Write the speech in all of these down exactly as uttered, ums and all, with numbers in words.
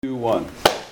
Two, one.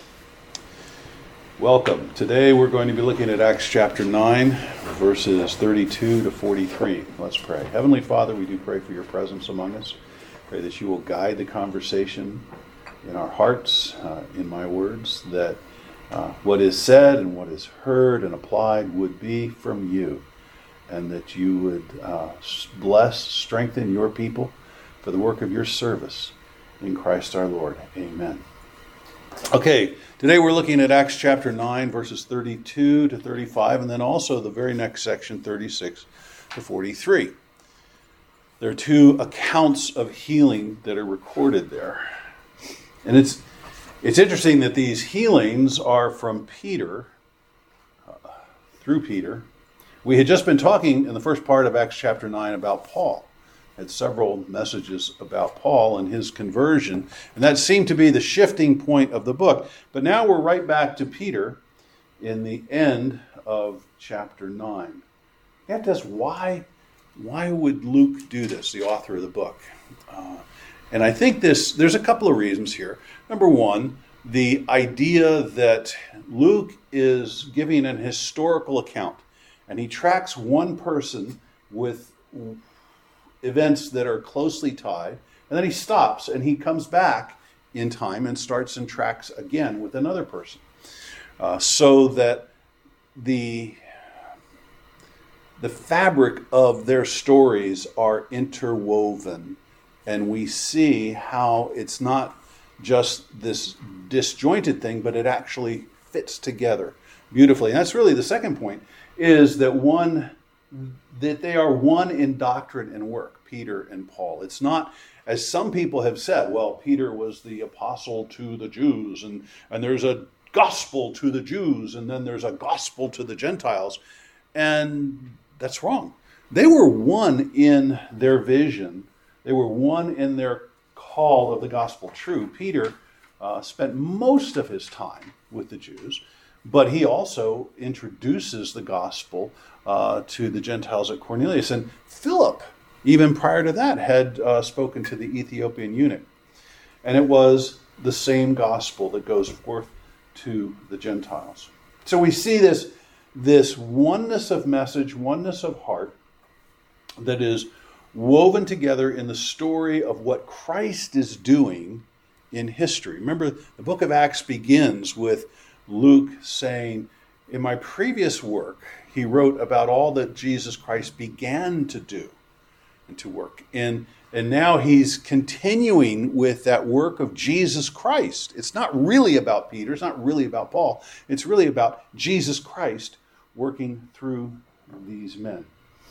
Welcome. Today we're going to be looking at Acts chapter nine, verses thirty-two to forty-three. Let's pray. Heavenly Father, we do pray for your presence among us. Pray that you will guide the conversation in our hearts, uh, in my words, that uh, what is said and what is heard and applied would be from you, and that you would uh, bless, strengthen your people for the work of your service. In Christ our Lord. Amen. Okay, today we're looking at Acts chapter nine, verses thirty-two to thirty-five, and then also the very next section, thirty-six to forty-three. There are two accounts of healing that are recorded there. And it's it's interesting that these healings are from Peter, uh, through Peter. We had just been talking in the first part of Acts chapter nine about Paul. Had several messages about Paul and his conversion, and that seemed to be the shifting point of the book. But now we're right back to Peter in the end of chapter nine. You have to ask, why, why would Luke do this, the author of the book? Uh, and I think this, there's a couple of reasons here. Number one, the idea that Luke is giving an historical account, and he tracks one person with events that are closely tied, and then he stops and he comes back in time and starts and tracks again with another person, uh, so that the the fabric of their stories are interwoven, and we see how it's not just this disjointed thing, but it actually fits together beautifully. And that's really the second point, is that one that they are one in doctrine and work, Peter and Paul. It's not, as some people have said, well, Peter was the apostle to the Jews, and, and there's a gospel to the Jews, and then there's a gospel to the Gentiles. And that's wrong. They were one in their vision. They were one in their call of the gospel. True, Peter uh, spent most of his time with the Jews, but he also introduces the gospel uh, to the Gentiles at Cornelius. And Philip, even prior to that, had uh, spoken to the Ethiopian eunuch. And it was the same gospel that goes forth to the Gentiles. So we see this, this oneness of message, oneness of heart that is woven together in the story of what Christ is doing in history. Remember, the book of Acts begins with Luke saying, in my previous work, he wrote about all that Jesus Christ began to do and to work. And, and now he's continuing with that work of Jesus Christ. It's not really about Peter. It's not really about Paul. It's really about Jesus Christ working through these men.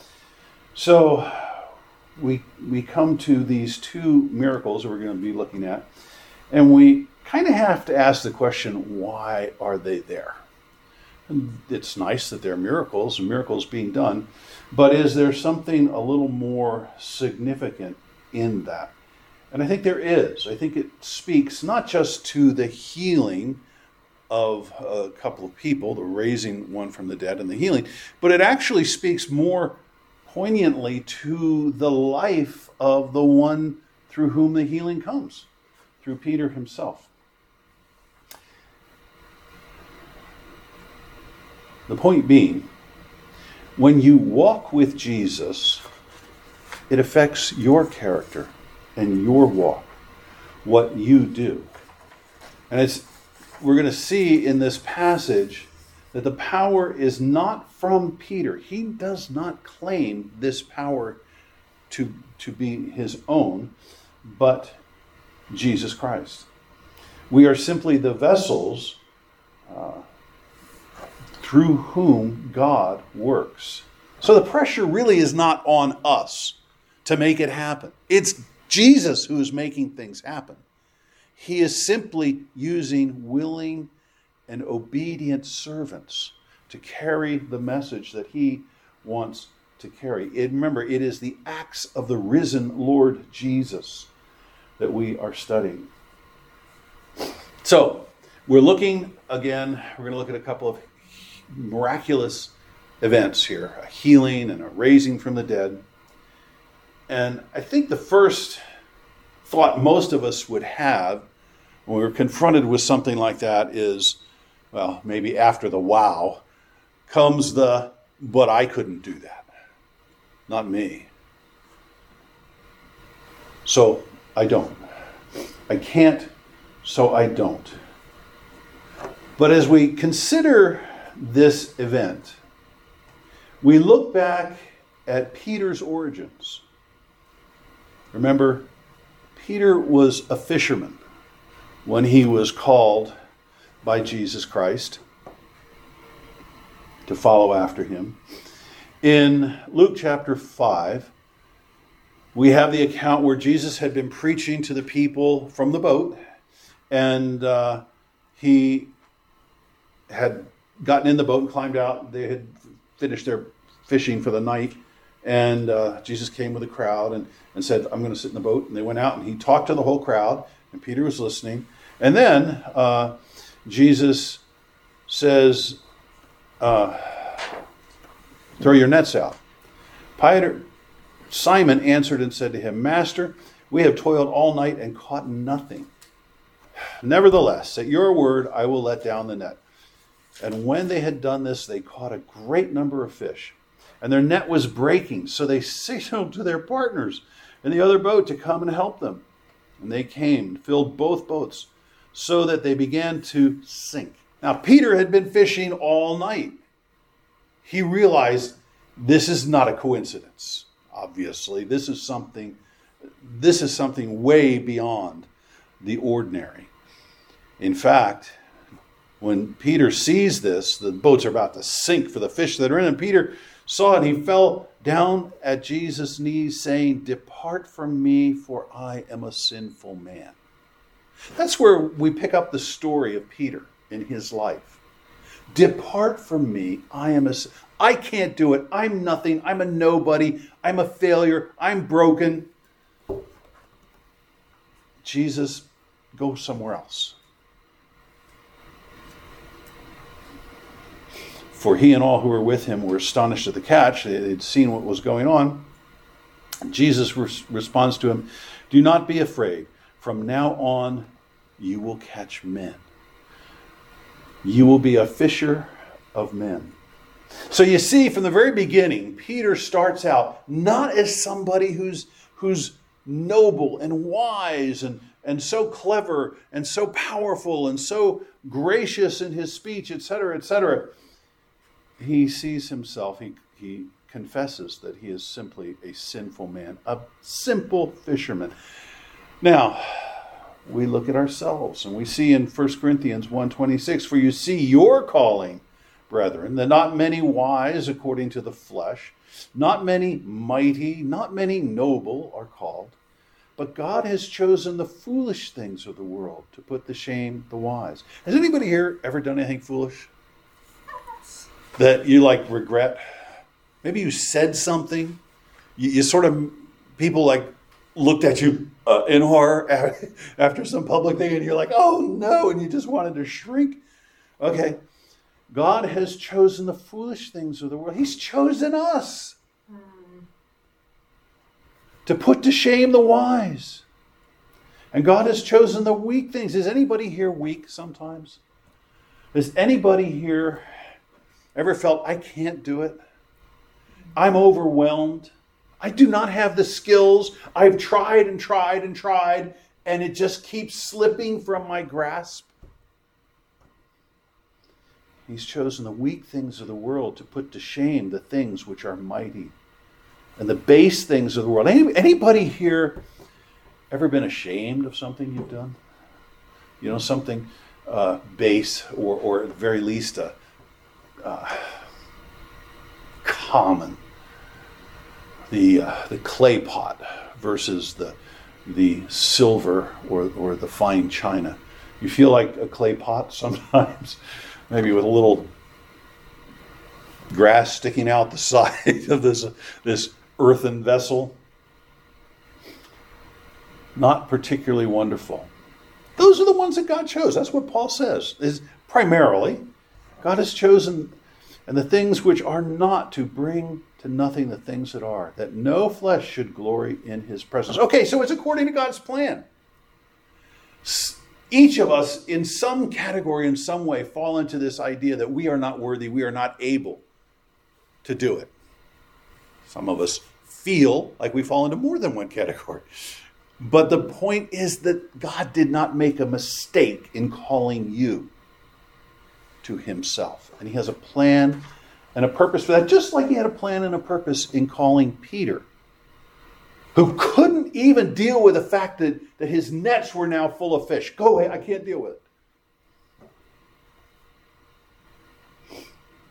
So we, we come to these two miracles that we're going to be looking at, and we kind of have to ask the question, why are they there? And it's nice that there are miracles and miracles being done, but is there something a little more significant in that? And I think there is. I think it speaks not just to the healing of a couple of people, the raising one from the dead and the healing, but it actually speaks more poignantly to the life of the one through whom the healing comes, through Peter himself. The point being, when you walk with Jesus, it affects your character and your walk, what you do. And it's, we're going to see in this passage that the power is not from Peter. He does not claim this power to, to be his own, but Jesus Christ. We are simply the vessels uh, through whom God works. So the pressure really is not on us to make it happen. It's Jesus who is making things happen. He is simply using willing and obedient servants to carry the message that he wants to carry. It, remember, it is the acts of the risen Lord Jesus that we are studying. So, we're looking, again, we're going to look at a couple of miraculous events here, a healing and a raising from the dead. And I think the first thought most of us would have when we're confronted with something like that is, well, maybe after the wow, comes the, but I couldn't do that. Not me. So I don't. I can't, so I don't. But as we consider this event, we look back at Peter's origins. Remember, Peter was a fisherman when he was called by Jesus Christ to follow after him. In Luke chapter five, we have the account where Jesus had been preaching to the people from the boat, and uh, he had gotten in the boat and climbed out. They had finished their fishing for the night, and uh, Jesus came with a crowd and, and said, I'm going to sit in the boat. And they went out, and he talked to the whole crowd, and Peter was listening. And then uh, Jesus says, uh, throw your nets out. Peter, Simon answered and said to him, Master, we have toiled all night and caught nothing. Nevertheless, at your word, I will let down the net. And when they had done this, they caught a great number of fish. And their net was breaking, so they signaled to their partners in the other boat to come and help them. And they came, filled both boats, so that they began to sink. Now, Peter had been fishing all night. He realized this is not a coincidence. Obviously, this is something, this is something way beyond the ordinary. In fact, when Peter sees this, the boats are about to sink for the fish that are in, and Peter saw it, and he fell down at Jesus' knees, saying, Depart from me, for I am a sinful man. That's where we pick up the story of Peter in his life. Depart from me, I am a I can't do it. I'm nothing. I'm a nobody. I'm a failure. I'm broken. Jesus, go somewhere else. For he and all who were with him were astonished at the catch. They had seen what was going on. Jesus res- responds to him, Do not be afraid. From now on, you will catch men. You will be a fisher of men. So you see, from the very beginning, Peter starts out not as somebody who's who's noble and wise and, and so clever and so powerful and so gracious in his speech, et cetera, et cetera. He sees himself, he, he confesses that he is simply a sinful man, a simple fisherman. Now, we look at ourselves and we see in First Corinthians one twenty-six, For you see your calling, brethren, that not many wise according to the flesh, not many mighty, not many noble are called, but God has chosen the foolish things of the world to put to shame the wise. Has anybody here ever done anything foolish that you like regret? Maybe you said something, you, you sort of, people like looked at you uh, in horror after some public thing, and you're like, oh no, and you just wanted to shrink. Okay. God has chosen the foolish things of the world. He's chosen us mm. to put to shame the wise. And God has chosen the weak things. Is anybody here weak sometimes? Has anybody here ever felt, I can't do it? I'm overwhelmed. I do not have the skills. I've tried and tried and tried, and it just keeps slipping from my grasp. He's chosen the weak things of the world to put to shame the things which are mighty and the base things of the world. Any, anybody here ever been ashamed of something you've done? You know, something uh, base or, or at the very least a uh, common. The uh, the clay pot versus the the silver or, or the fine china. You feel like a clay pot sometimes. Maybe with a little grass sticking out the side of this, this earthen vessel. Not particularly wonderful. Those are the ones that God chose. That's what Paul says. Is primarily, God has chosen, and the things which are not, to bring to nothing the things that are, that no flesh should glory in his presence. Okay, so it's according to God's plan. each of us in some category, in some way, fall into this idea that we are not worthy, we are not able to do it. Some of us feel like we fall into more than one category. But the point is that God did not make a mistake in calling you to himself. And he has a plan and a purpose for that, just like he had a plan and a purpose in calling Peter, who couldn't even deal with the fact that, that his nets were now full of fish. Go away, I can't deal with it.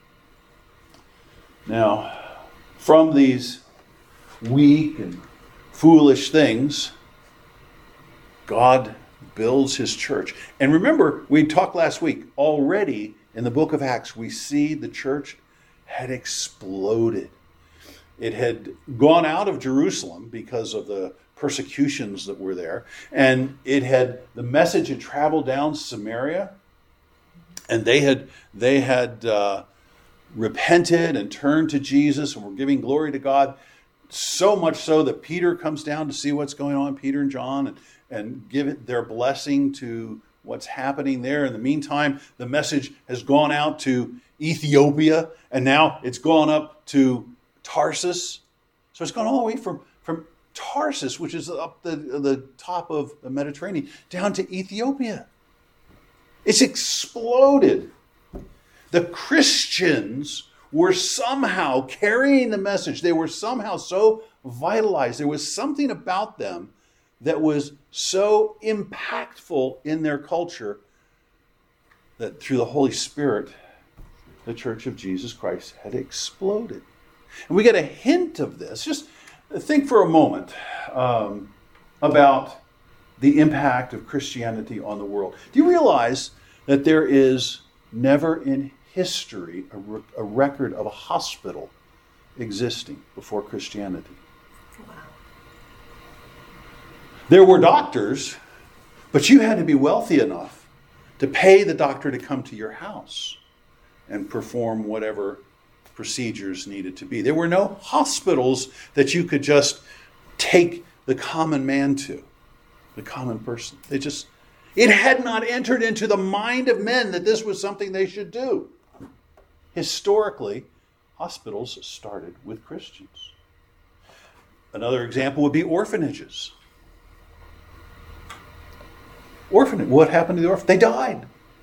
Now, from these weak and foolish things, God builds his church. And remember, we talked last week, already in the book of Acts, we see the church had exploded. It had gone out of Jerusalem because of the persecutions that were there. And it had, the message had traveled down Samaria. And they had, they had uh, repented and turned to Jesus and were giving glory to God. So much so that Peter comes down to see what's going on, Peter and John, and, and give it their blessing to what's happening there. In the meantime, the message has gone out to Ethiopia, and now it's gone up to Tarsus. So it's gone all the way from, from Tarsus, which is up the, the top of the Mediterranean, down to Ethiopia. It's exploded. The Christians were somehow carrying the message. They were somehow so vitalized. There was something about them that was so impactful in their culture that through the Holy Spirit, the Church of Jesus Christ had exploded. And we get a hint of this. Just think for a moment um, about the impact of Christianity on the world. Do you realize that there is never in history a, re- a record of a hospital existing before Christianity? Wow. There were doctors, but you had to be wealthy enough to pay the doctor to come to your house and perform whatever procedures needed to be. There were no hospitals that you could just take the common man to, the common person. They just, it had not entered into the mind of men that this was something they should do. Historically, hospitals started with Christians. Another example would be orphanages. Orphanage. What happened to the orphan? They died.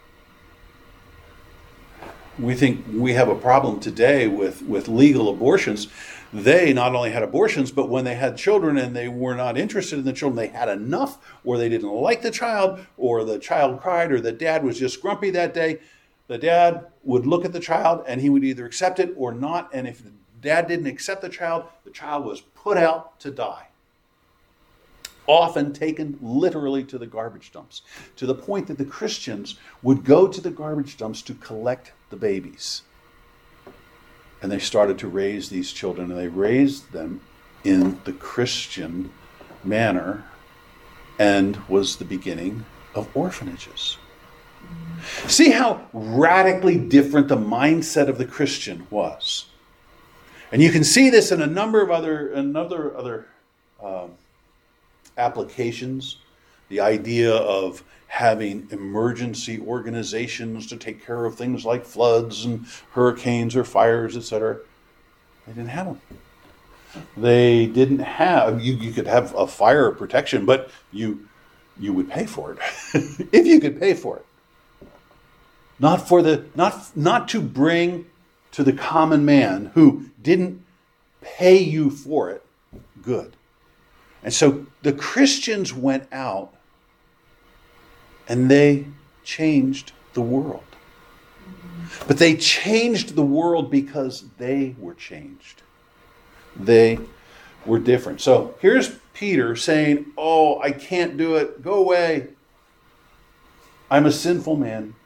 We think we have a problem today with, with legal abortions. They not only had abortions, but when they had children and they were not interested in the children, they had enough, or they didn't like the child, or the child cried, or the dad was just grumpy that day. The dad would look at the child and he would either accept it or not. And if the dad didn't accept the child, the child was put out to die. Often taken literally to the garbage dumps, to the point that the Christians would go to the garbage dumps to collect the babies. And they started to raise these children, and they raised them in the Christian manner, and was the beginning of orphanages. See how radically different the mindset of the Christian was. And you can see this in a number of other, another other um, applications. The idea of having emergency organizations to take care of things like floods and hurricanes or fires, et cetera. They didn't have them. They didn't have, you, you could have a fire protection, but you you would pay for it. If you could pay for it. Not for the not not to bring to the common man who didn't pay you for it good. And so the Christians went out and they changed the world. But they changed the world because they were changed. They were different. So here's Peter saying, oh, I can't do it. Go away. I'm a sinful man.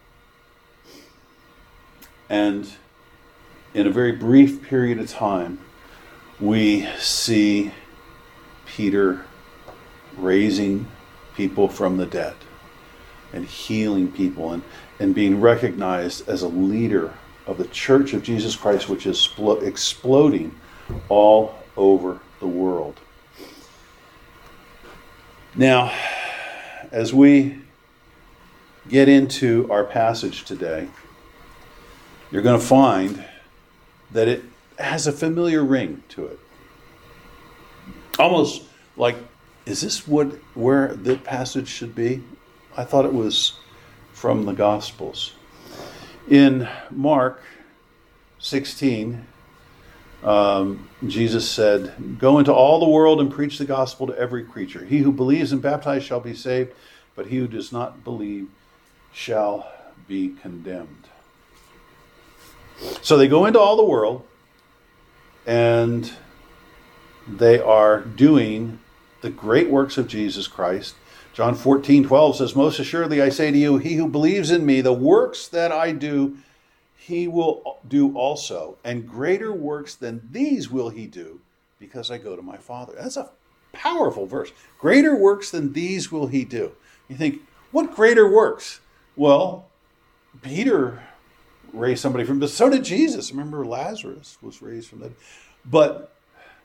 And in a very brief period of time, we see Peter raising people from the dead and healing people and, and being recognized as a leader of the Church of Jesus Christ, which is spl- exploding all over the world. Now, as we get into our passage today, you're going to find that it has a familiar ring to it. Almost like, is this what where the passage should be? I thought it was from the Gospels. In Mark sixteen, um, Jesus said, "Go into all the world and preach the gospel to every creature. He who believes and baptized shall be saved, but he who does not believe shall be condemned." So they go into all the world, and they are doing the great works of Jesus Christ. John fourteen twelve says, "Most assuredly I say to you, he who believes in me, the works that I do, he will do also. And greater works than these will he do, because I go to my Father." That's a powerful verse. Greater works than these will he do. You think, what greater works? Well, Peter raised somebody from, but so did Jesus. Remember, Lazarus was raised from the dead. But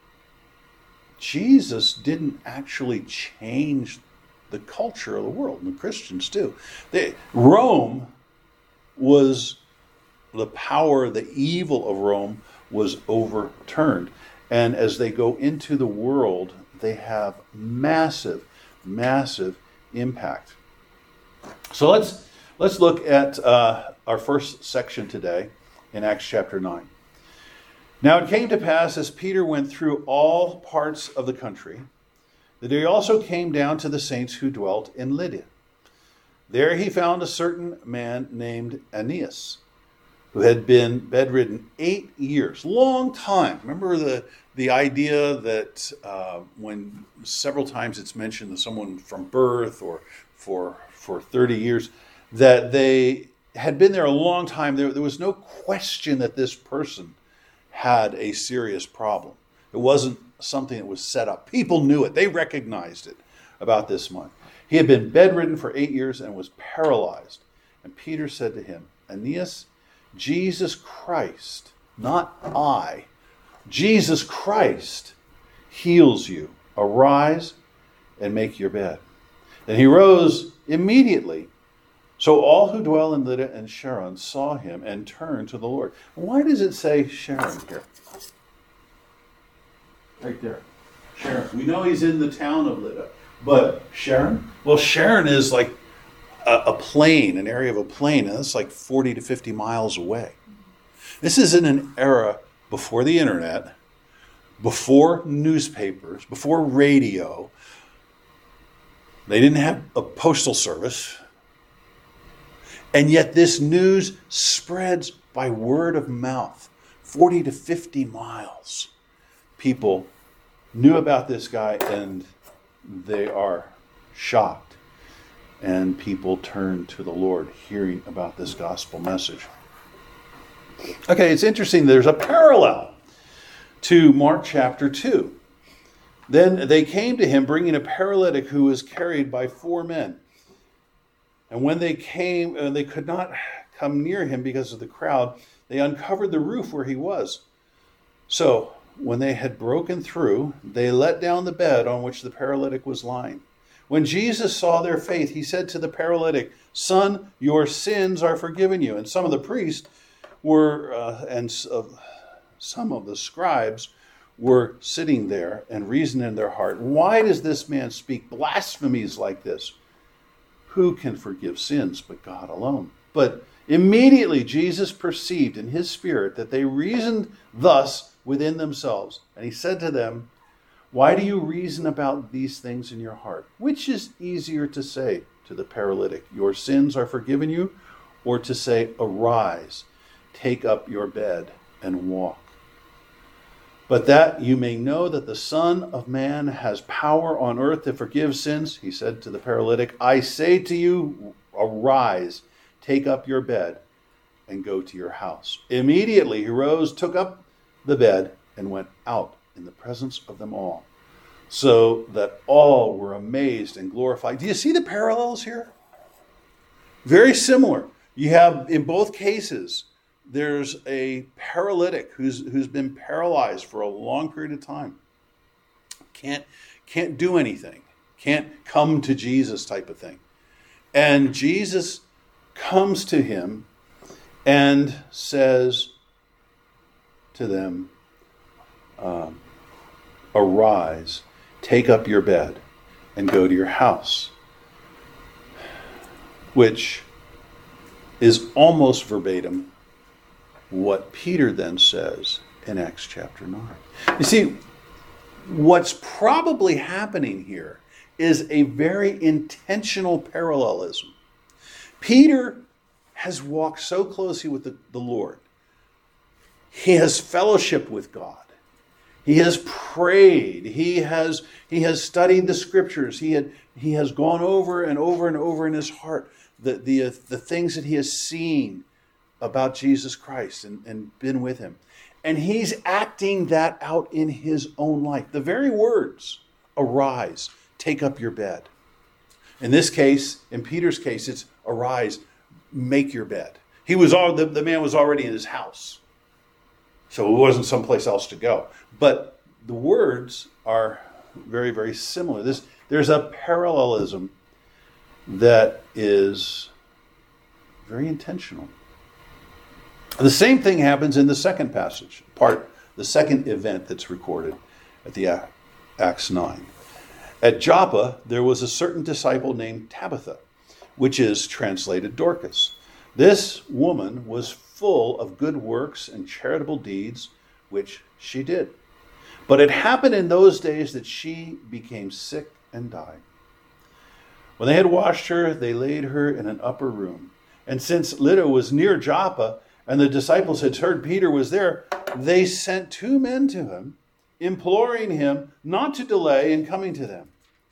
Jesus didn't actually change the culture of the world, and the Christians too. They, Rome was, the power, the evil of Rome was overturned. And as they go into the world, they have massive, massive impact. So let's let's look at uh, our first section today in Acts chapter nine. "Now it came to pass, as Peter went through all parts of the country, that he also came down to the saints who dwelt in Lydia. There he found a certain man named Aeneas, who had been bedridden eight years, long time." Remember the, the idea that uh, when several times it's mentioned that someone from birth or for, for thirty years, that they had been there a long time. There, there was no question that this person had a serious problem. It wasn't something that was set up. People knew it. They recognized it about this man. He had been bedridden for eight years and was paralyzed. And Peter said to him, "Aeneas, Jesus Christ, not I, Jesus Christ heals you. Arise and make your bed." Then he rose immediately. So all who dwell in Lydda and Sharon saw him and turned to the Lord. Why does it say Sharon here? Right there. Sharon. We know he's in the town of Lydda. But Sharon? Well, Sharon is like a, a plain, an area of a plain. And that's like forty to fifty miles away. This is in an era before the internet, before newspapers, before radio. They didn't have a postal service. And yet this news spreads by word of mouth. forty to fifty miles. People knew about this guy and they are shocked. And people turn to the Lord hearing about this gospel message. Okay, it's interesting. There's a parallel to Mark chapter two. Then they came to him bringing a paralytic who was carried by four men. And when they came, uh, they could not come near him because of the crowd. They uncovered the roof where he was. So when they had broken through, they let down the bed on which the paralytic was lying. When Jesus saw their faith, he said to the paralytic, "Son, your sins are forgiven you." And some of the priests were, uh, and uh, some of the scribes were sitting there and reasoning in their heart, "Why does this man speak blasphemies like this? Who can forgive sins but God alone?" But immediately Jesus perceived in his spirit that they reasoned thus within themselves. And he said to them, "Why do you reason about these things in your heart? Which is easier to say to the paralytic, 'Your sins are forgiven you,' or to say, 'Arise, take up your bed and walk'? But that you may know that the Son of Man has power on earth to forgive sins," he said to the paralytic, "I say to you, arise, take up your bed, and go to your house." Immediately he rose, took up the bed, and went out in the presence of them all, so that all were amazed and glorified. Do you see the parallels here? Very similar. You have, in both cases, there's a paralytic who's who's been paralyzed for a long period of time. Can't can't do anything. Can't come to Jesus type of thing. And Jesus comes to him and says to them, um, arise, take up your bed, and go to your house. Which is almost verbatim what Peter then says in Acts chapter nine. You see, what's probably happening here is a very intentional parallelism. Peter has walked so closely with the, the Lord. He has fellowship with God. He has prayed. He has, he has studied the scriptures. He, had, he has gone over and over and over in his heart the, the, uh, the things that he has seen about Jesus Christ and, and been with him. And he's acting that out in his own life. The very words, arise, take up your bed. In this case, in Peter's case, it's arise, make your bed. He was all, the, the man was already in his house. So it wasn't someplace else to go. But the words are very, very similar. This, there's a parallelism that is very intentional. The same thing happens in the second passage, part, the second event that's recorded at the Acts nine. At Joppa, there was a certain disciple named Tabitha, which is translated Dorcas. This woman was full of good works and charitable deeds, which she did. But it happened in those days that she became sick and died. When they had washed her, they laid her in an upper room. And since Lydda was near Joppa, and the disciples had heard Peter was there, they sent two men to him, imploring him not to delay in coming to them.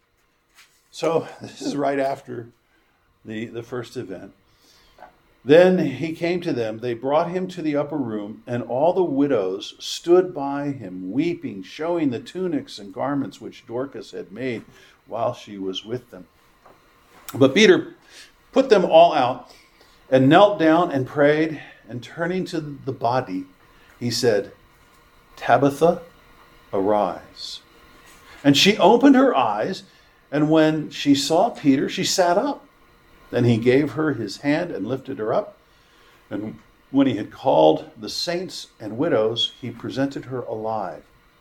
So this is right after the, the first event. Then he came to them. They brought him to the upper room, and all the widows stood by him, weeping, showing the tunics and garments which Dorcas had made while she was with them. But Peter put them all out and knelt down and prayed, and turning to the body, he said, Tabitha, arise. And she opened her eyes, and when she saw Peter, she sat up. Then he gave her his hand and lifted her up. And when he had called the saints and widows, he presented her alive.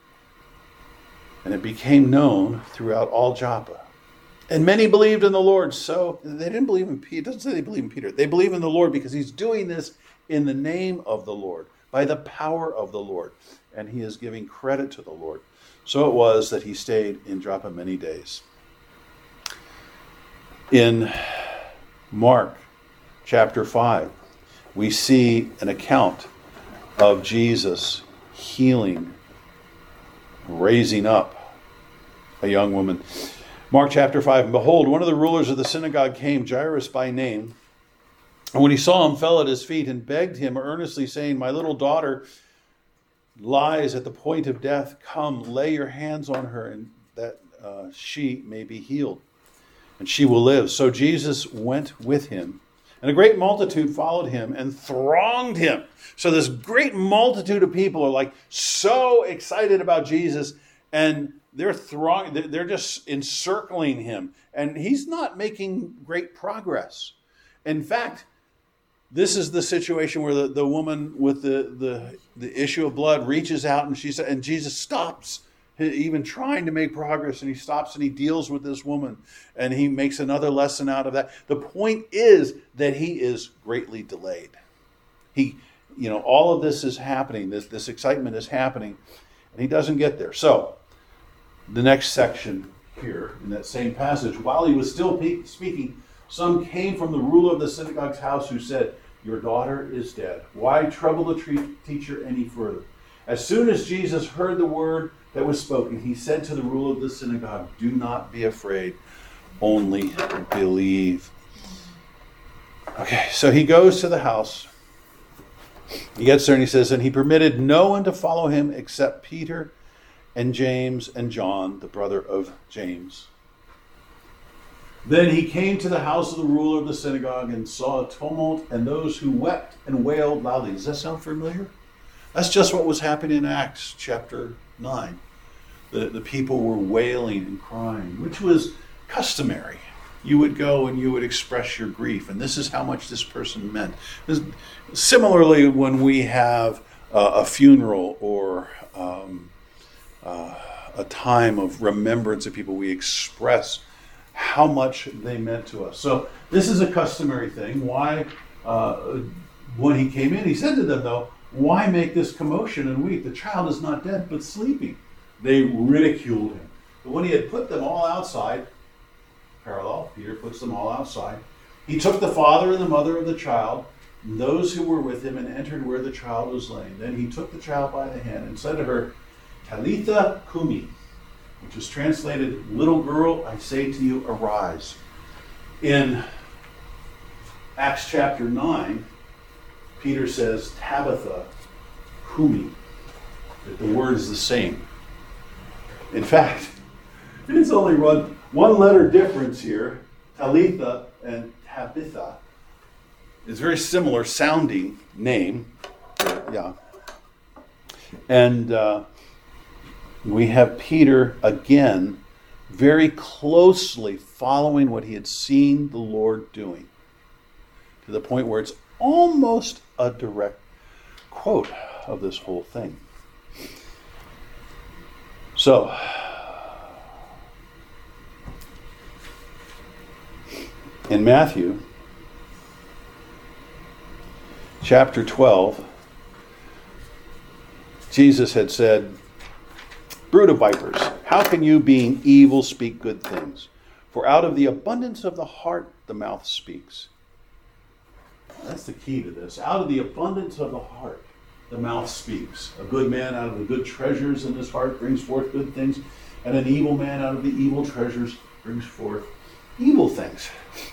And it became known throughout all Joppa. And many believed in the Lord. So they didn't believe in Peter. It doesn't say they believe in Peter. They believe in the Lord because he's doing this in the name of the Lord, by the power of the Lord. And he is giving credit to the Lord. So it was that he stayed in Joppa many days. In Mark chapter five, we see an account of Jesus healing, raising up a young woman. Mark chapter five, and behold, one of the rulers of the synagogue came, Jairus by name, and when he saw him, fell at his feet and begged him earnestly, saying, my little daughter lies at the point of death. Come, lay your hands on her, and that uh, she may be healed, and she will live. So Jesus went with him, and a great multitude followed him and thronged him. So this great multitude of people are like so excited about Jesus, and they're throng, they're just encircling him, and he's not making great progress. In fact, this is the situation where the, the woman with the, the, the issue of blood reaches out, and she said, and Jesus stops even trying to make progress, and he stops and he deals with this woman, and he makes another lesson out of that. The point is that he is greatly delayed. He, you know, all of this is happening. This this excitement is happening, and he doesn't get there. So, the next section here in that same passage, while he was still pe- speaking, some came from the ruler of the synagogue's house who said, your daughter is dead. Why trouble the tre- teacher any further? As soon as Jesus heard the word that was spoken, he said to the ruler of the synagogue, do not be afraid, only believe. Okay, so he goes to the house. He gets there and he says, and he permitted no one to follow him except Peter and James and John, the brother of James. Then he came to the house of the ruler of the synagogue and saw a tumult and those who wept and wailed loudly. Does that sound familiar? That's just what was happening in Acts chapter nine. The, the people were wailing and crying, which was customary. you would go and you would express your grief. And this is how much this person meant. Similarly, when we have uh, a funeral or um, uh, a time of remembrance of people, we express how much they meant to us. So this is a customary thing. Why, uh, when he came in, he said to them, though, why make this commotion and weep? The child is not dead, but sleeping. They ridiculed him. But when he had put them all outside, parallel, Peter puts them all outside, he took the father and the mother of the child, and those who were with him, and entered where the child was laying. Then he took the child by the hand and said to her, Talitha Kumi, which is translated, little girl, I say to you, arise. In Acts chapter nine, Peter says, Tabitha Kumi, that the word is the same. In fact, it's only one, one letter difference here, Talitha and Tabitha. It's a very similar sounding name. Yeah. And uh, we have Peter again very closely following what he had seen the Lord doing, to the point where it's almost a direct quote of this whole thing. So, in Matthew chapter twelve, Jesus had said, brood of vipers, how can you, being evil, speak good things? For out of the abundance of the heart, the mouth speaks. That's the key to this. Out of the abundance of the heart, the mouth speaks. A good man out of the good treasures in his heart brings forth good things, and an evil man out of the evil treasures brings forth evil things.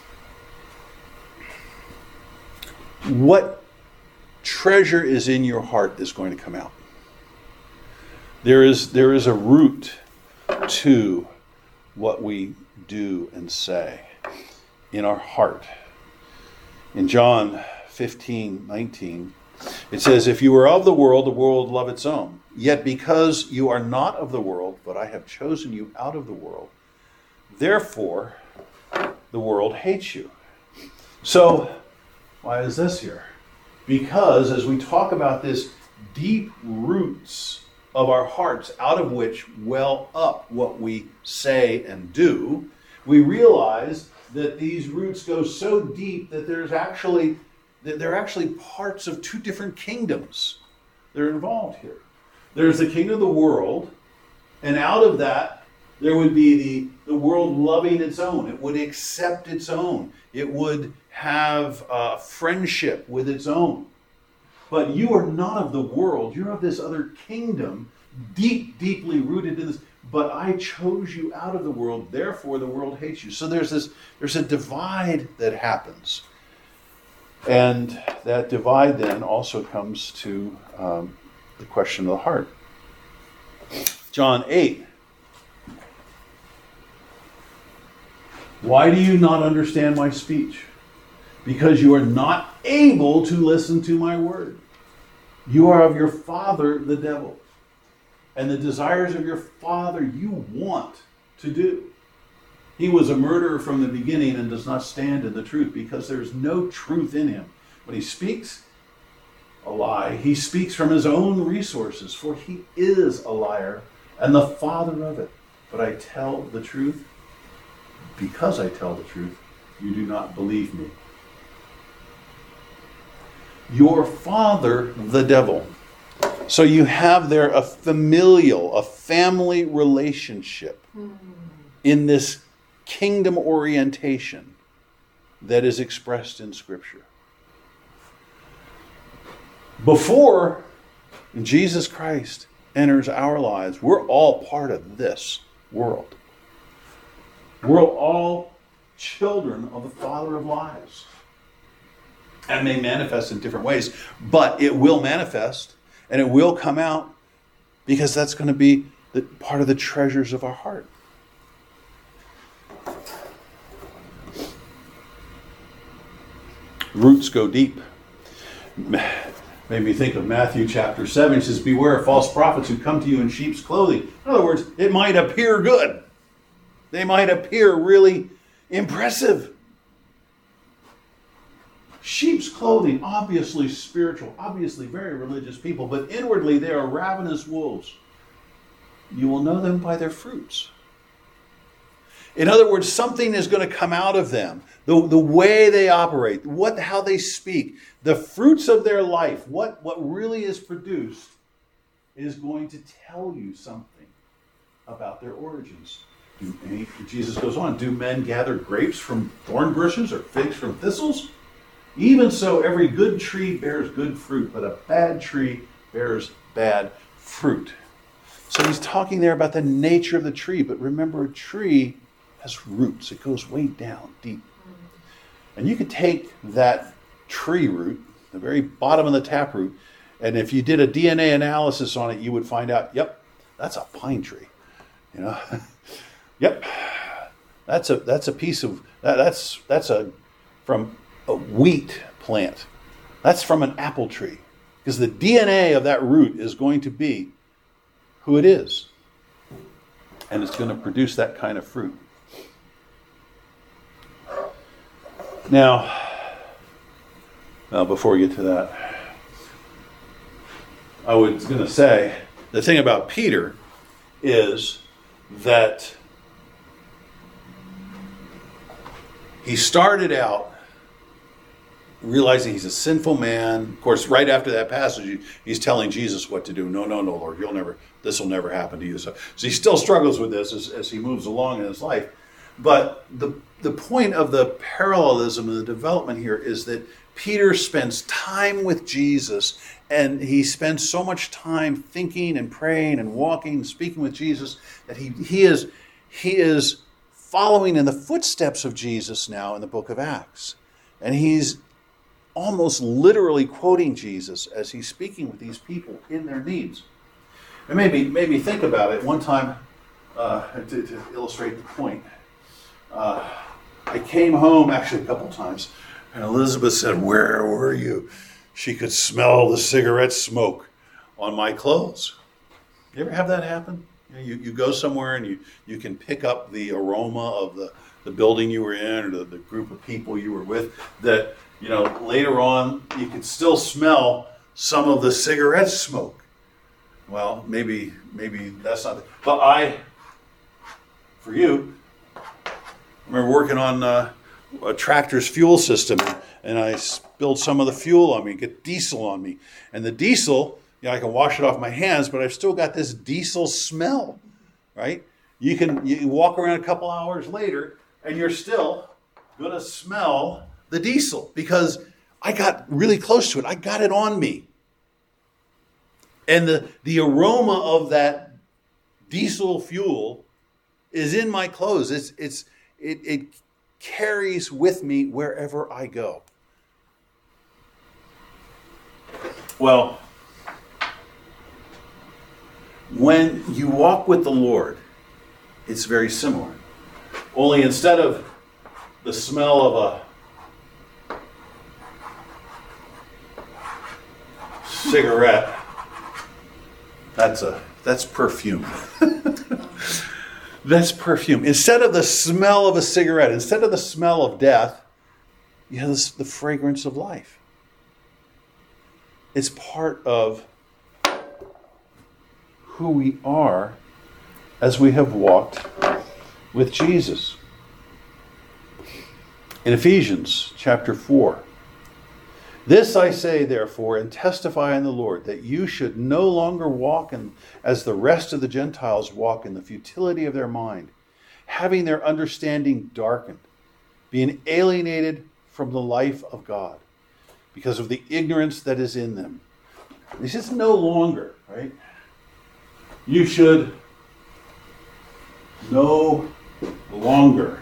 What treasure is in your heart that's going to come out? There is, there is a root to what we do and say in our heart. In John fifteen nineteen, it says, if you were of the world, the world would love its own. Yet because you are not of the world, but I have chosen you out of the world, therefore the world hates you. So, why is this here? Because as we talk about this deep roots of our hearts, out of which well up what we say and do, we realize that these roots go so deep that there's actually that they're actually parts of two different kingdoms that are involved here. There's the kingdom of the world, and out of that there would be the, the world loving its own. It would accept its own. It would have uh, friendship with its own. But you are not of the world. You're of this other kingdom, deep, deeply rooted in this. But I chose you out of the world, therefore the world hates you. So there's this, there's a divide that happens. And that divide then also comes to um, the question of the heart. John eight. Why do you not understand my speech? Because you are not able to listen to my word. You are of your father, the devil. And the desires of your father you want to do. He was a murderer from the beginning and does not stand in the truth, because there is no truth in him. When he speaks a lie, he speaks from his own resources, for he is a liar and the father of it. But I tell the truth. Because I tell the truth, you do not believe me. Your father, the devil. So you have there a familial, a family relationship in this kingdom orientation that is expressed in Scripture. Before Jesus Christ enters our lives, we're all part of this world. We're all children of the father of lies. And may manifest in different ways, but it will manifest and it will come out, because that's going to be the, part of the treasures of our heart. Roots go deep. Made me think of Matthew chapter seven. It says, beware of false prophets who come to you in sheep's clothing. In other words, it might appear good. They might appear really impressive. Sheep's clothing, obviously spiritual, obviously very religious people, but inwardly they are ravenous wolves. You will know them by their fruits. In other words, something is going to come out of them. The, the way they operate, what, how they speak, the fruits of their life, what, what really is produced is going to tell you something about their origins. Do any, Jesus goes on, do men gather grapes from thorn bushes or figs from thistles? Even so, every good tree bears good fruit, but a bad tree bears bad fruit. So he's talking there about the nature of the tree, but remember, a tree has roots. It goes way down deep. And you could take that tree root, the very bottom of the taproot, and if you did a D N A analysis on it, you would find out, yep, that's a pine tree. You know, yep, that's a that's a piece of that, that's that's a from a wheat plant. That's from an apple tree, because the D N A of that root is going to be who it is, and it's going to produce that kind of fruit. Now, now before we get to that, I was going to say the thing about Peter is that he started out realizing he's a sinful man. Of course, right after that passage, he's telling Jesus what to do. No, no, no, Lord, you'll never. This will never happen to you. So, so he still struggles with this as, as he moves along in his life. But the the point of the parallelism and the development here is that Peter spends time with Jesus, and he spends so much time thinking and praying and walking and speaking with Jesus that he he is he is following in the footsteps of Jesus now in the book of Acts. And he's almost literally quoting Jesus as he's speaking with these people in their needs. It made me, made me think about it one time uh, to, to illustrate the point. Uh, I came home actually a couple times, and Elizabeth said, "Where were you?" She could smell the cigarette smoke on my clothes. You ever have that happen? You, know, you, you go somewhere and you, you can pick up the aroma of the, the building you were in or the, the group of people you were with that, you know, later on you can still smell some of the cigarette smoke. Well, maybe maybe that's not, but I, for you, I remember working on uh, a tractor's fuel system, and I spilled some of the fuel on me, get diesel on me. And the diesel, you know, I can wash it off my hands, but I've still got this diesel smell, right? You can you walk around a couple hours later, and you're still going to smell the diesel because I got really close to it. I got it on me. And the, the aroma of that diesel fuel is in my clothes. It's it's it, it carries with me wherever I go. Well, when you walk with the Lord, it's very similar. Only instead of the smell of a cigarette, that's a that's perfume. That's perfume. Instead of the smell of a cigarette, instead of the smell of death, you have this, the fragrance of life. It's part of who we are as we have walked with Jesus. In Ephesians chapter four, this I say, therefore, and testify in the Lord, that you should no longer walk in, as the rest of the Gentiles walk in the futility of their mind, having their understanding darkened, being alienated from the life of God, because of the ignorance that is in them. This is no longer, right? You should no longer.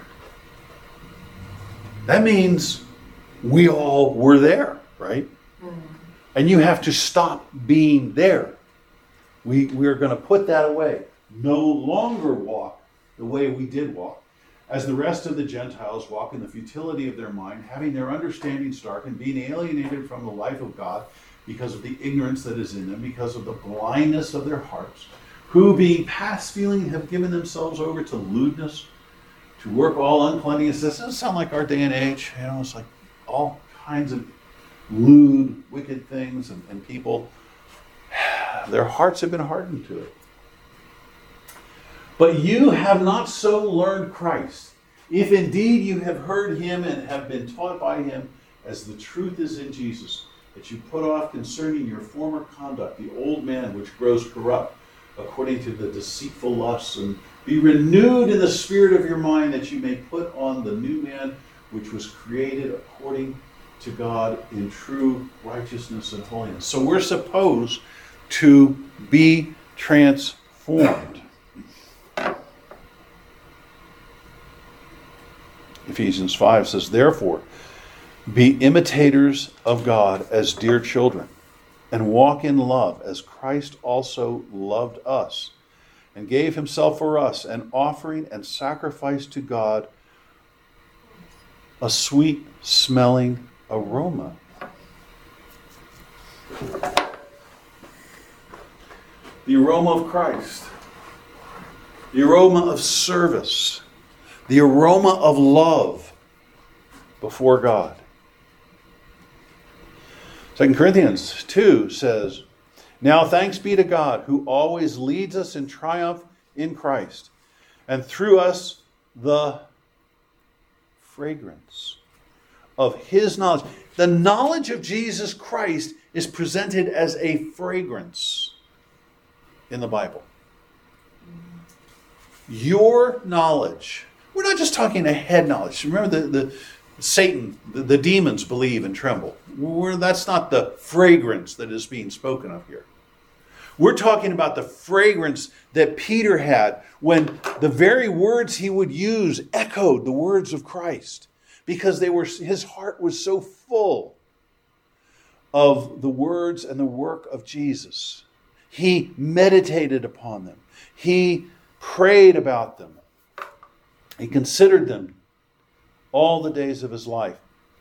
That means we all were there. Right? Mm-hmm. And you have to stop being there. We, we're going to put that away. No longer walk the way we did walk, as the rest of the Gentiles walk in the futility of their mind, having their understanding darkened, being alienated from the life of God because of the ignorance that is in them, because of the blindness of their hearts, who being past feeling have given themselves over to lewdness, to work all uncleanness. This doesn't sound like our day and age. You know, it's like all kinds of lewd, wicked things and, and people. Their hearts have been hardened to it. But you have not so learned Christ, if indeed you have heard him and have been taught by him, as the truth is in Jesus, that you put off concerning your former conduct the old man which grows corrupt according to the deceitful lusts, and be renewed in the spirit of your mind, that you may put on the new man which was created according to God in true righteousness and holiness. So we're supposed to be transformed. Ephesians five says, therefore, be imitators of God as dear children, and walk in love as Christ also loved us, and gave himself for us, an offering and sacrifice to God, a sweet smelling aroma. The aroma of Christ, the aroma of service, the aroma of love before God. Second Corinthians two says, now thanks be to God, who always leads us in triumph in Christ, and through us the fragrance of his knowledge. The knowledge of Jesus Christ is presented as a fragrance in the Bible. Your knowledge. We're not just talking a head knowledge. Remember the, the Satan, the, the demons believe and tremble. We're, that's not the fragrance that is being spoken of here. We're talking about the fragrance that Peter had when the very words he would use echoed the words of Christ, because they were, his heart was so full of the words and the work of Jesus. He meditated upon them. He prayed about them. He considered them all the days of his life.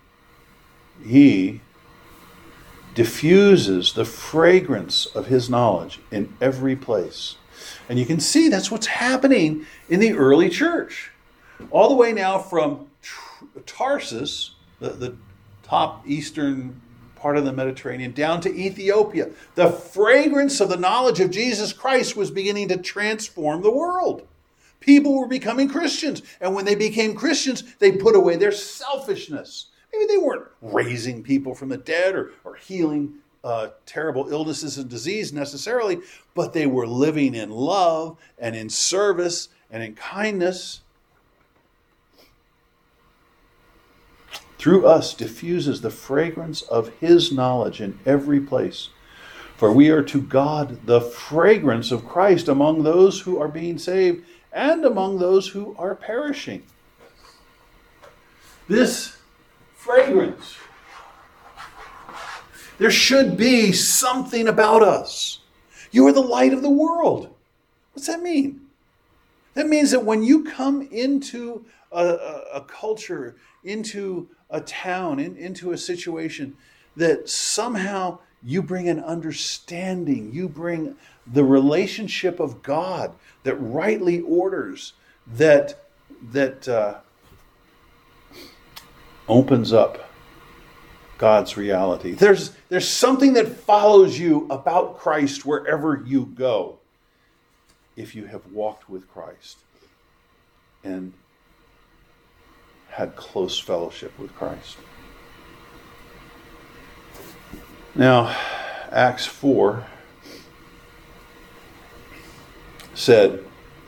He diffuses the fragrance of his knowledge in every place. And you can see that's what's happening in the early church. All the way now from Tarsus, the, the top eastern part of the Mediterranean, down to Ethiopia. The fragrance of the knowledge of Jesus Christ was beginning to transform the world. People were becoming Christians. And when they became Christians, they put away their selfishness. Maybe they weren't raising people from the dead or, or healing uh, terrible illnesses and disease necessarily, but they were living in love and in service and in kindness. Through us diffuses the fragrance of his knowledge in every place. For we are to God the fragrance of Christ among those who are being saved and among those who are perishing. This fragrance. There should be something about us. You are the light of the world. What's that mean? That means that when you come into a, a, a culture, into a town, in, into a situation, that somehow you bring an understanding, you bring the relationship of God that rightly orders, that that uh, opens up God's reality. There's there's something that follows you about Christ wherever you go, if you have walked with Christ and had close fellowship with Christ. Now, Acts four said,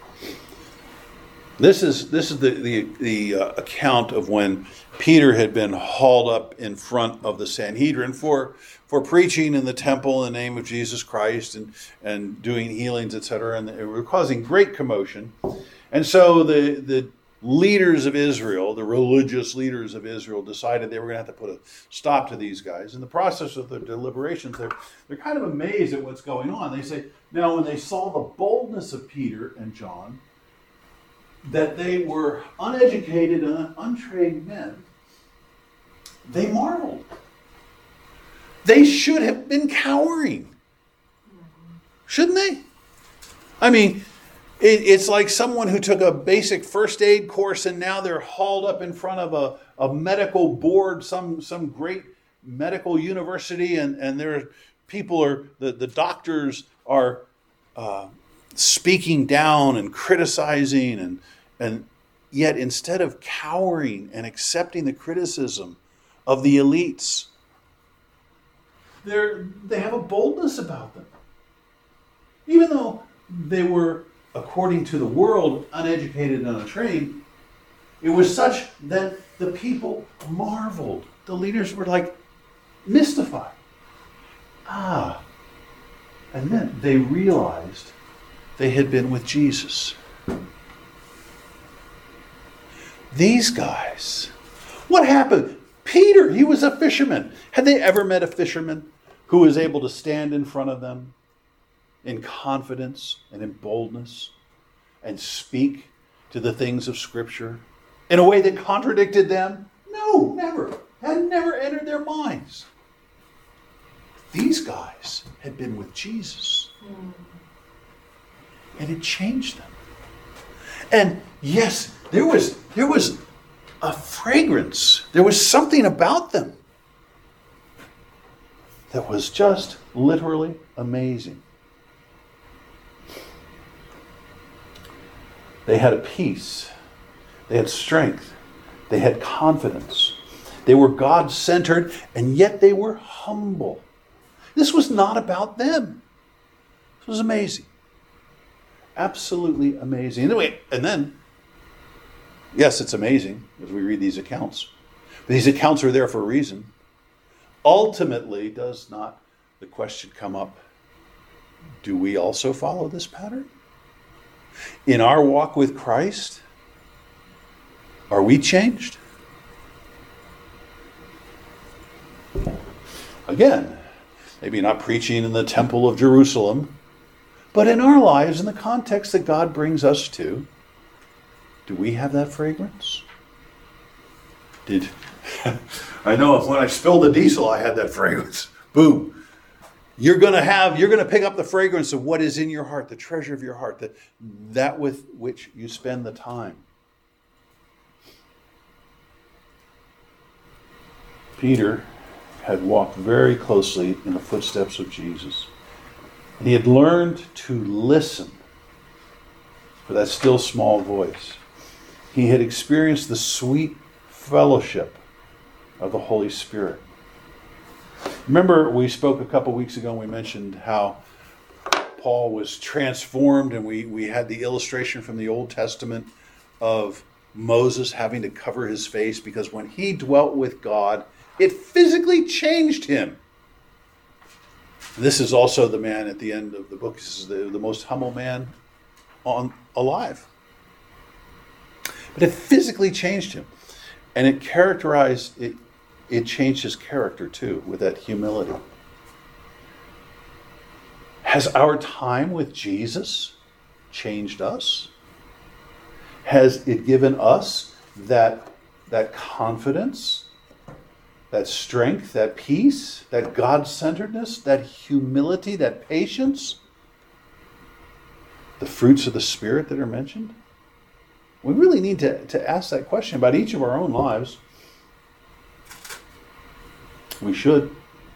this is this is the the, the uh, account of when Peter had been hauled up in front of the Sanhedrin for for preaching in the temple in the name of Jesus Christ and and doing healings, et cetera, and they were causing great commotion. And so the the leaders of Israel, the religious leaders of Israel, decided they were going to have to put a stop to these guys. In the process of their deliberations, they're, they're kind of amazed at what's going on. They say, now when they saw the boldness of Peter and John, that they were uneducated and untrained men, they marveled. They should have been cowering. Shouldn't they? I mean, It, it's like someone who took a basic first aid course and now they're hauled up in front of a, a medical board, some some great medical university, and, and there people are, the, the doctors are uh, speaking down and criticizing, and and yet instead of cowering and accepting the criticism of the elites, they're they have a boldness about them. Even though they were, according to the world, uneducated and untrained, it was such that the people marveled. The leaders were like mystified. Ah. And then they realized they had been with Jesus. These guys, what happened? Peter, he was a fisherman. Had they ever met a fisherman who was able to stand in front of them in confidence and in boldness and speak to the things of Scripture in a way that contradicted them? No, never. Had never entered their minds. These guys had been with Jesus. And it changed them. And yes, there was there was a fragrance. There was something about them that was just literally amazing. They had a peace. They had strength. They had confidence. They were God-centered, and yet they were humble. This was not about them. This was amazing. Absolutely amazing. Anyway, and then, yes, it's amazing as we read these accounts. But these accounts are there for a reason. Ultimately, does not the question come up, do we also follow this pattern? In our walk with Christ, are we changed? Again, maybe not preaching in the Temple of Jerusalem, but in our lives, in the context that God brings us to, do we have that fragrance? Did I know when I spilled the diesel, I had that fragrance. Boom. You're going to have, you're going to pick up the fragrance of what is in your heart, the treasure of your heart, that, that with which you spend the time. Peter had walked very closely in the footsteps of Jesus. And he had learned to listen for that still small voice. He had experienced the sweet fellowship of the Holy Spirit. Remember, we spoke a couple weeks ago and we mentioned how Paul was transformed, and we, we had the illustration from the Old Testament of Moses having to cover his face because when he dwelt with God, it physically changed him. This is also the man at the end of the book. This is the, the most humble man on alive. But it physically changed him. And it characterized, it, it changed his character too, with that humility. Has our time with Jesus changed us? Has it given us that, that confidence, that strength, that peace, that God-centeredness, that humility, that patience, the fruits of the Spirit that are mentioned? We really need to, to ask that question about each of our own lives. We should.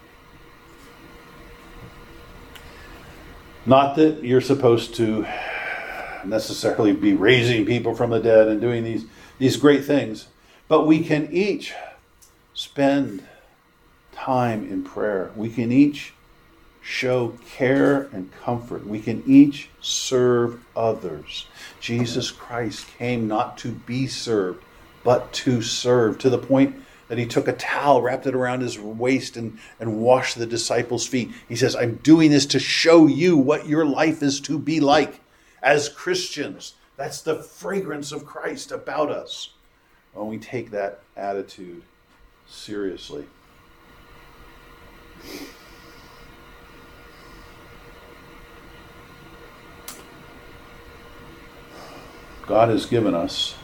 Not that you're supposed to necessarily be raising people from the dead and doing these, these great things, but we can each spend time in prayer. We can each show care and comfort. We can each serve others. Jesus Christ came not to be served, but to serve, to the point that he took a towel, wrapped it around his waist, and, and washed the disciples' feet. He says, I'm doing this to show you what your life is to be like as Christians. That's the fragrance of Christ about us when we take that attitude seriously. God has given us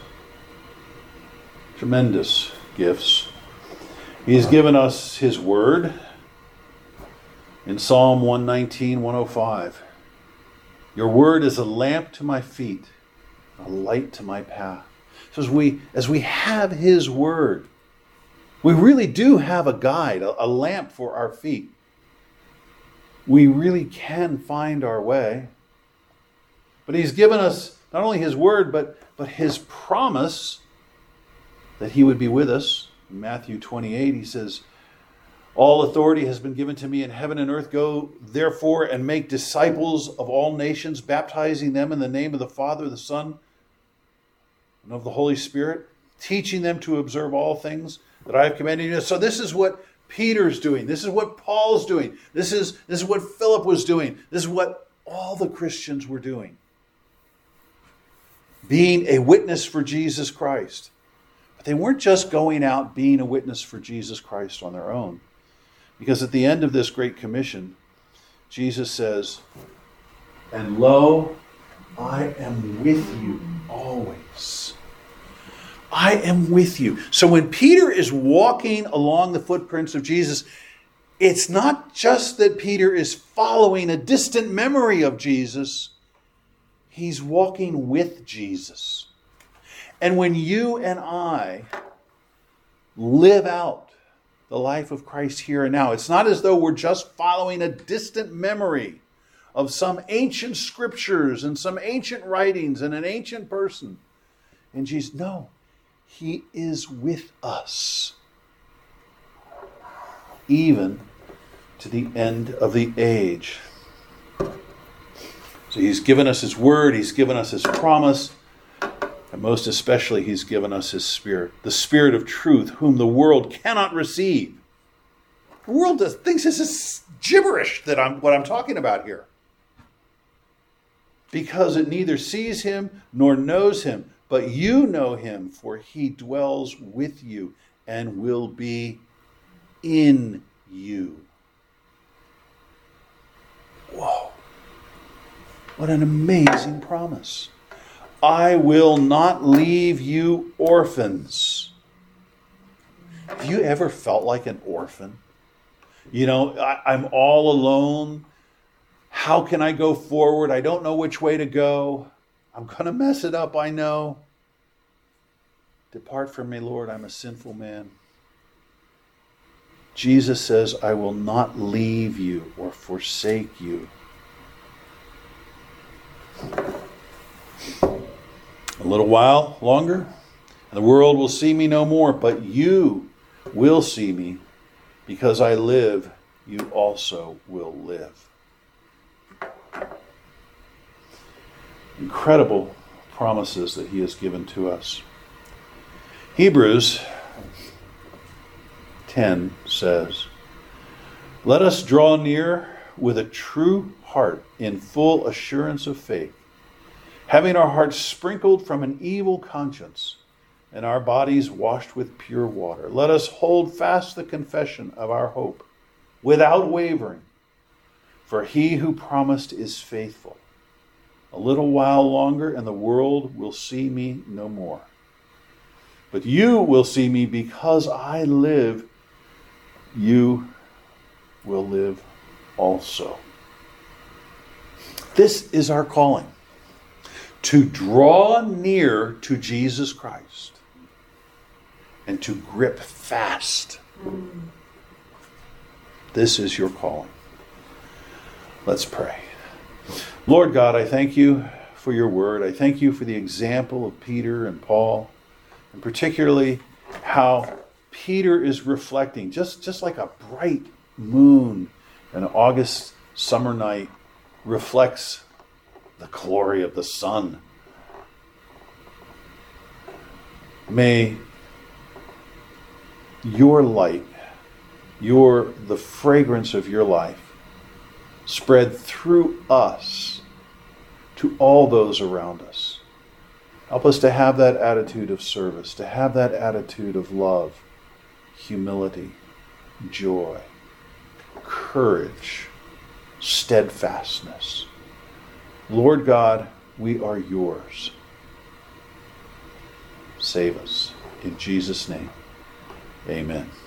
tremendous gifts. He's given us His Word in Psalm one nineteen, one oh five. Your word is a lamp to my feet, a light to my path. So as we, as we have his word, we really do have a guide, a, a lamp for our feet. We really can find our way. But he's given us not only his word, but, but his promise that he would be with us. In Matthew twenty-eight, he says, all authority has been given to me in heaven and earth. Go, therefore, and make disciples of all nations, baptizing them in the name of the Father, the Son, and of the Holy Spirit, teaching them to observe all things that I have commanded you. So this is what Peter's doing. This is what Paul's doing. This is, this is what Philip was doing. This is what all the Christians were doing. Being a witness for Jesus Christ. But they weren't just going out being a witness for Jesus Christ on their own. Because at the end of this Great Commission, Jesus says, and lo, I am with you always. I am with you. So when Peter is walking along the footprints of Jesus, it's not just that Peter is following a distant memory of Jesus. He's walking with Jesus. And when you and I live out the life of Christ here and now, it's not as though we're just following a distant memory of some ancient scriptures and some ancient writings and an ancient person. And Jesus, no, he is with us, even to the end of the age. So he's given us his word, he's given us his promise, and most especially he's given us his Spirit, the Spirit of truth, whom the world cannot receive. The world does, thinks this is gibberish, that I'm what I'm talking about here. Because it neither sees him nor knows him, but you know him, for he dwells with you and will be in you. Whoa. What an amazing promise. I will not leave you orphans. Have you ever felt like an orphan? You know, I, I'm all alone. How can I go forward? I don't know which way to go. I'm going to mess it up, I know. Depart from me, Lord, I'm a sinful man. Jesus says, I will not leave you or forsake you. A little while longer, and the world will see me no more, but you will see me. Because I live, you also will live. Incredible promises that he has given to us. Hebrews ten says, let us draw near with a true heart in full assurance of faith, having our hearts sprinkled from an evil conscience and our bodies washed with pure water. Let us hold fast the confession of our hope without wavering, for he who promised is faithful. A little while longer, and the world will see me no more. But you will see me, because I live, you will live also. This is our calling, to draw near to Jesus Christ and to grip fast. This is your calling. Let's pray. Lord God, I thank you for your word. I thank you for the example of Peter and Paul, and particularly how Peter is reflecting, just, just like a bright moon an August summer night reflects the glory of the sun. May your light, your the fragrance of your life spread through us to all those around us. Help us to have that attitude of service, to have that attitude of love, humility, joy, courage, steadfastness. Lord God, we are yours. Save us. In Jesus' name, amen.